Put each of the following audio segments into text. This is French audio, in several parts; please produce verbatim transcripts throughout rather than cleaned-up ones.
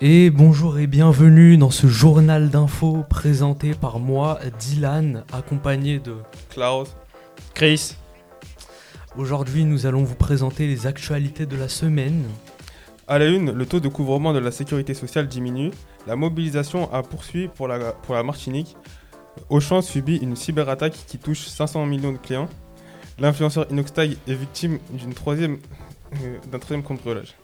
Et bonjour et bienvenue dans ce journal d'infos présenté par moi, Dylan, accompagné de Klaus, Chris. Aujourd'hui, nous allons vous présenter les actualités de la semaine. À la une, le taux de couvrement de la sécurité sociale diminue. La mobilisation a poursuivi pour la, pour la Martinique. Auchan subit une cyberattaque qui touche cinq cents millions de clients. L'influenceur Inoxtag est victime d'une troisième, euh, d'un troisième cambriolage.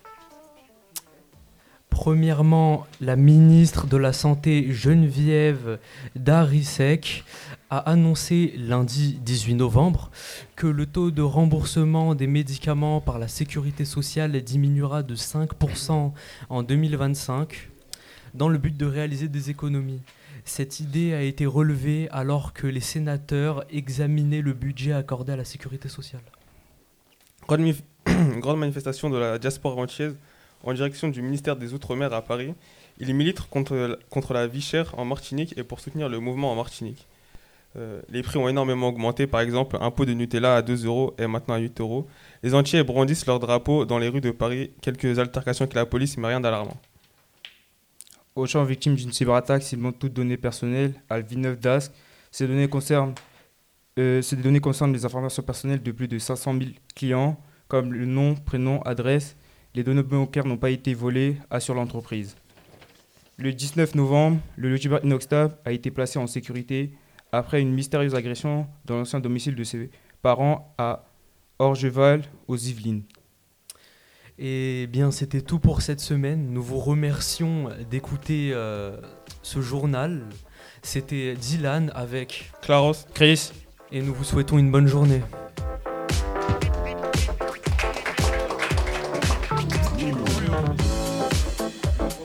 Premièrement, la ministre de la Santé Geneviève Darrieussecq a annoncé lundi dix-huit novembre que le taux de remboursement des médicaments par la sécurité sociale diminuera de cinq pour cent en deux mille vingt-cinq dans le but de réaliser des économies. Cette idée a été relevée alors que les sénateurs examinaient le budget accordé à la sécurité sociale. Grande, mif- grande manifestation de la diaspora antillaise en direction du ministère des Outre-mer à Paris. Il milite contre, contre la vie chère en Martinique et pour soutenir le mouvement en Martinique. Euh, les prix ont énormément augmenté. Par exemple, un pot de Nutella à deux euros est maintenant à huit euros. Les Antillais brandissent leurs drapeaux dans les rues de Paris. Quelques altercations avec la police, mais rien d'alarmant. Auchan victime d'une cyberattaque citant toutes données personnelles à Villeneuve d'Ascq. Ces données concernent, euh, ces données concernent les informations personnelles de plus de cinq cent mille clients, comme le nom, prénom, adresse. Les données bancaires n'ont pas été volées, assure l'entreprise. Le dix-neuf novembre, le youtubeur Inoxtag a été placé en sécurité après une mystérieuse agression dans l'ancien domicile de ses parents à Orgeval, aux Yvelines. Et bien, c'était tout pour cette semaine. Nous vous remercions d'écouter euh, ce journal. C'était Dylan avec Klaus, Chris. et nous vous souhaitons une bonne journée.